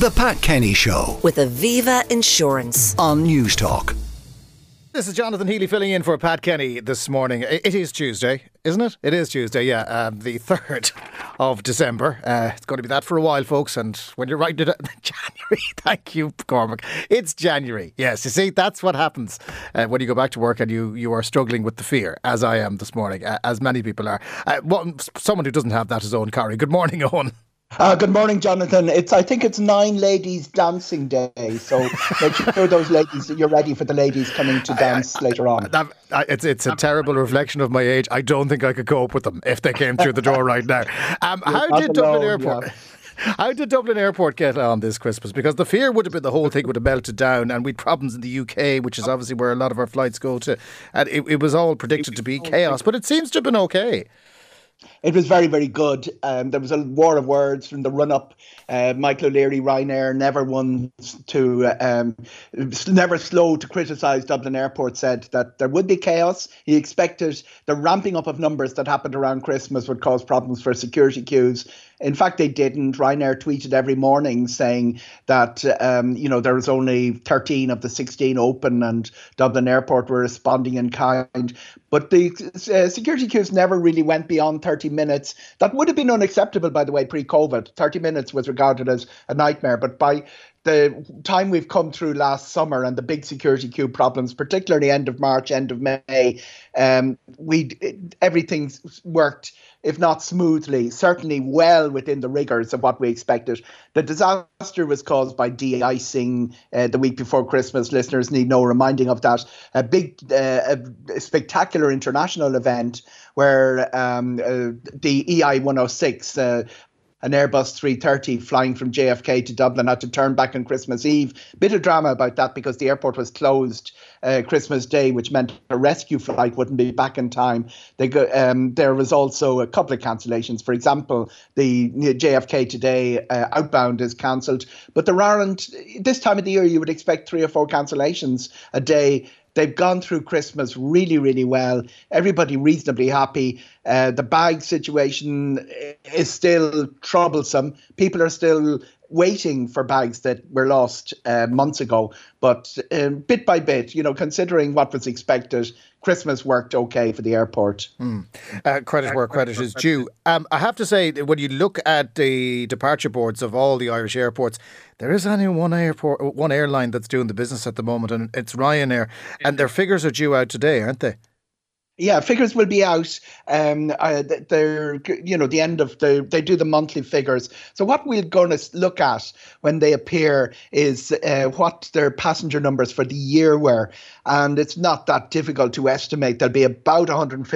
The Pat Kenny Show with Aviva Insurance on News Talk. This is Jonathan Healy filling in for Pat Kenny this morning. It is Tuesday, isn't it? It is Tuesday, yeah. The 3rd of December. It's going to be that for a while, folks. And when you're writing it, January, thank you, Cormac. It's January. Yes, you see, that's what happens when you go back to work and you are struggling with the fear, as I am this morning, as many people are. Someone who doesn't have that is Owen Corrie. Good morning, Owen. Good morning, Jonathan. I think it's 9 ladies dancing day, so make sure those ladies, you're ready for the ladies coming to dance later on. It's a terrible reflection of my age. I don't think I could cope with them if they came through the door right now. How did Dublin Airport get on this Christmas? Because the fear would have been the whole thing would have melted down, and we'd problems in the UK, which is obviously where a lot of our flights go to, and it was all predicted to be chaos, but it seems to have been okay. It was very, very good. There was a war of words from the run-up. Michael O'Leary, Ryanair, never slow to criticise Dublin Airport, said that there would be chaos. He expected the ramping up of numbers that happened around Christmas would cause problems for security queues. In fact, they didn't. Ryanair tweeted every morning saying that, there was only 13 of the 16 open and Dublin Airport were responding in kind. But the security queues never really went beyond 30 minutes. That would have been unacceptable, by the way, pre-COVID. 30 minutes was regarded as a nightmare. But by the time we've come through last summer and the big security queue problems, particularly end of March, end of May, everything worked, if not smoothly, certainly well within the rigours of what we expected. The disaster was caused by de-icing the week before Christmas. Listeners need no reminding of that. A big, spectacular international event where the EI-106, an Airbus 330 flying from JFK to Dublin, had to turn back on Christmas Eve. Bit of drama about that because the airport was closed Christmas Day, which meant a rescue flight wouldn't be back in time. There was also a couple of cancellations. For example, the JFK today outbound is cancelled. But there aren't, this time of the year, you would expect 3 or 4 cancellations a day. They've gone through Christmas really, really well. Everybody reasonably happy. The bag situation is still troublesome. People are still waiting for bags that were lost months ago. But bit by bit, considering what was expected, Christmas worked okay for the airport. Credit where credit is due. I have to say, when you look at the departure boards of all the Irish airports, there is only one airline that's doing the business at the moment, and it's Ryanair. And their figures are due out today, aren't they? Yeah, figures will be out. They're, the end of they do the monthly figures. So what we're going to look at when they appear is what their passenger numbers for the year were. And it's not that difficult to estimate. There'll be about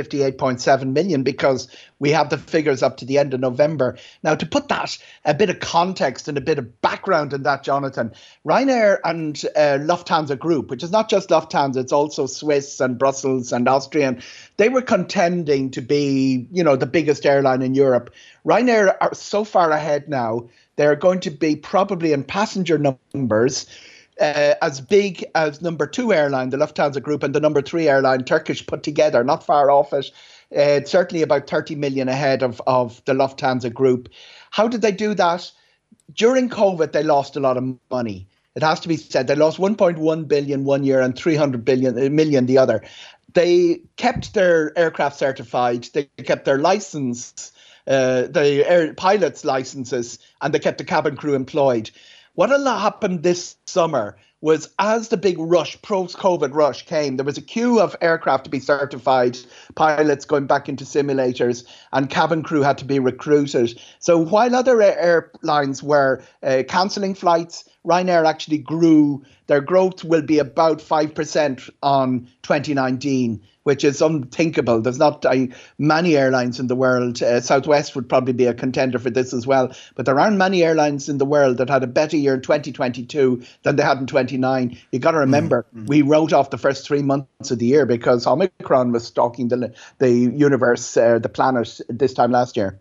158.7 million because we have the figures up to the end of November. Now, to put that, a bit of context and a bit of background in that, Jonathan, Ryanair and Lufthansa Group, which is not just Lufthansa, it's also Swiss and Brussels and Austrian, they were contending to be, the biggest airline in Europe. Ryanair are so far ahead now, they're going to be probably in passenger numbers as big as number 2 airline, the Lufthansa Group, and the number 3 airline, Turkish, put together, not far off it. Certainly about 30 million ahead of the Lufthansa Group. How did they do that? During COVID, they lost a lot of money. It has to be said. They lost 1.1 billion one year and 300 million the other. They kept their aircraft certified. They kept their license, the pilots' licenses, and they kept the cabin crew employed. What happened this summer was, as the big rush, post-COVID rush came, there was a queue of aircraft to be certified, pilots going back into simulators, and cabin crew had to be recruited. So while other airlines were cancelling flights, Ryanair actually grew. Their growth will be about 5% on 2019, which is unthinkable. There's not many airlines in the world. Southwest would probably be a contender for this as well. But there aren't many airlines in the world that had a better year in 2022 than they had in 2029. You got to remember, we wrote off the first 3 months of the year because Omicron was stalking the universe, the planet this time last year.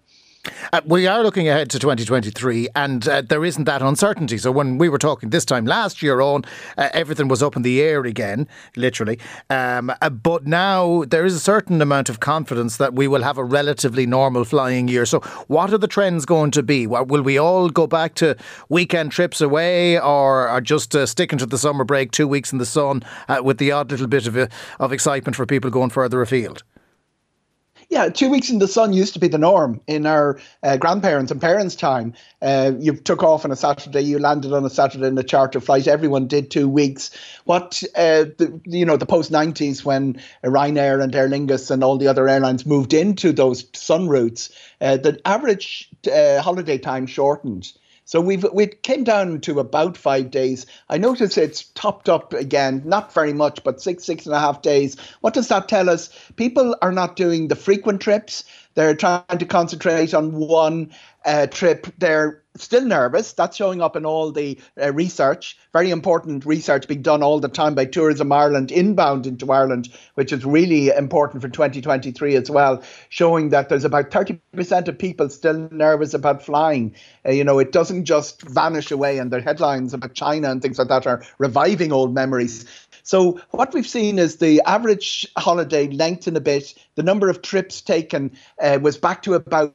We are looking ahead to 2023 and there isn't that uncertainty. So when we were talking this time last year on, everything was up in the air again, literally. But now there is a certain amount of confidence that we will have a relatively normal flying year. So what are the trends going to be? Will we all go back to weekend trips away or are just sticking to the summer break, 2 weeks in the sun with the odd little bit of excitement for people going further afield? Yeah, 2 weeks in the sun used to be the norm in our grandparents' and parents' time. You took off on a Saturday, you landed on a Saturday in a charter flight. Everyone did 2 weeks. What, the post-90s when Ryanair and Aer Lingus and all the other airlines moved into those sun routes, the average holiday time shortened. So we came down to about 5 days. I notice it's topped up again, not very much, but 6.5 days. What does that tell us? People are not doing the frequent trips. They're trying to concentrate on one trip. They're still nervous. That's showing up in all the research. Very important research being done all the time by Tourism Ireland, inbound into Ireland, which is really important for 2023 as well, showing that there's about 30% of people still nervous about flying. It doesn't just vanish away, and the headlines about China and things like that are reviving old memories. So what we've seen is the average holiday lengthened a bit. The number of trips taken was back to about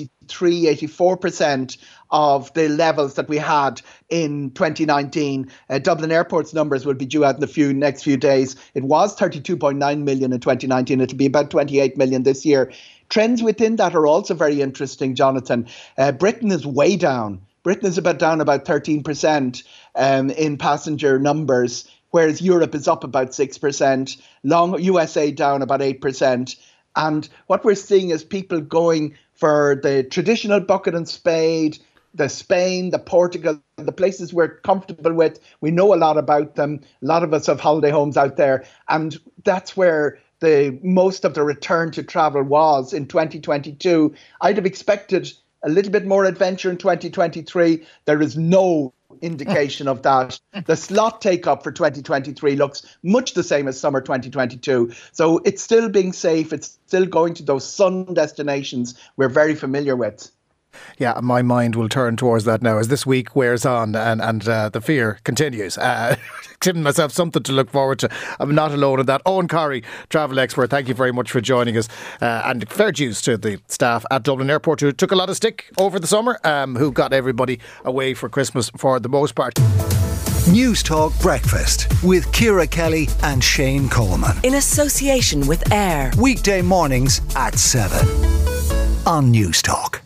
84% of the levels that we had in 2019. Dublin Airport's numbers will be due out in the next few days. It was 32.9 million in 2019. It'll be about 28 million this year. Trends within that are also very interesting, Jonathan. Britain is way down. Britain is down about 13% in passenger numbers, whereas Europe is up about 6%, USA down about 8%. And what we're seeing is people going for the traditional bucket and spade, the Spain, the Portugal, the places we're comfortable with. We know a lot about them. A lot of us have holiday homes out there. And that's where the most of the return to travel was in 2022. I'd have expected a little bit more adventure in 2023. There is no indication of that. The slot take up for 2023 looks much the same as summer 2022. So it's still being safe. It's still going to those sun destinations we're very familiar with. Yeah, my mind will turn towards that now as this week wears on and the fear continues. Giving myself something to look forward to. I'm not alone in that. Owen Corry, travel expert, thank you very much for joining us. And fair dues to the staff at Dublin Airport who took a lot of stick over the summer, who got everybody away for Christmas for the most part. News Talk Breakfast with Ciara Kelly and Shane Coleman. In association with AIR. Weekday mornings at 7 on News Talk.